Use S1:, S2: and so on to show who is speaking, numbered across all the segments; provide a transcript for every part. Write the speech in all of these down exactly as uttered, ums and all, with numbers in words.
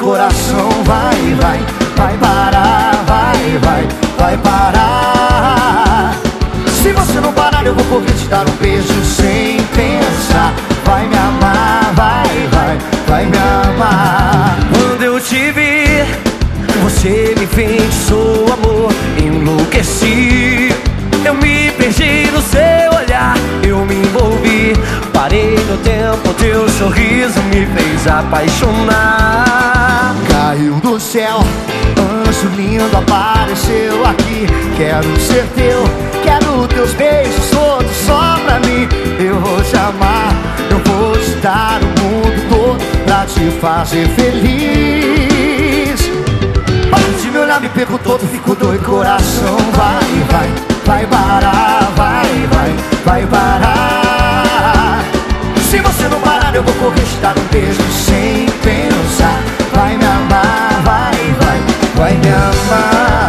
S1: coração vai, vai, vai parar, vai, vai, vai parar. Se você não parar eu vou correr te dar um beijo sem pensar. Vai me amar, vai, vai, vai me amar.
S2: Quando eu te vi, você me feitiçou, amor, enlouqueci. Eu me perdi no seu olhar, eu me envolvi. Parei no tempo, teu sorriso me fez apaixonar.
S1: Caiu do céu, anjo lindo apareceu aqui. Quero ser teu, quero teus beijos todos só pra mim. Eu vou te amar, eu vou te dar o mundo todo pra te fazer feliz. Parte meu olhar, me perco todo, fico doido, coração vai, vai, vai parar, vai, vai, vai parar. Se você não parar eu vou correr te dar um beijo sem pensar. Vai me amar, vai, vai, vai me amar.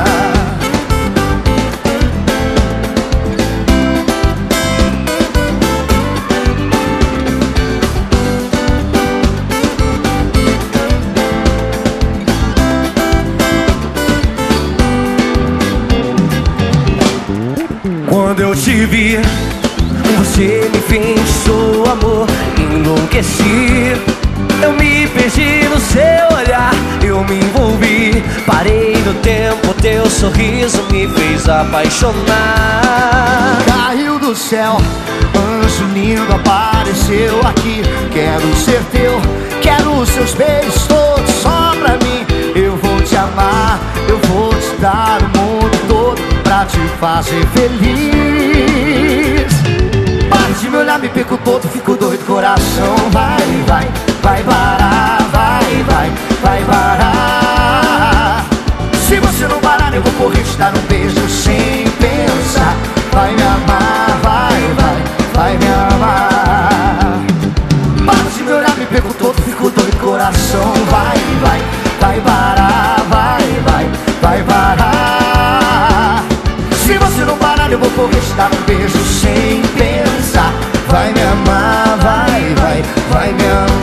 S2: Quando eu te vi, você me feitiçou, amor, enlouqueci. Eu me perdi no seu olhar, eu me envolvi. Parei no tempo, teu sorriso me fez apaixonar.
S1: Caiu do céu, anjo lindo apareceu aqui. Quero ser teu, quero os seus beijos todos só pra mim. Eu vou te amar, eu vou te dar o mundo todo pra te fazer feliz. Parte meu olhar, me perco todo, fico doido, coração vai, vai, vai parar, vai, vai, vai parar. Se você não parar eu vou correr te dar um beijo sem pensar. Vai me amar, vai, vai, vai me amar. Parte meu olhar, me perco todo, fico doido, coração vai, vai, vai parar, vai, vai, vai parar. Se você não parar eu vou correr te dar um beijo sem pensar. Vai me amar, vai, vai, vai me amar.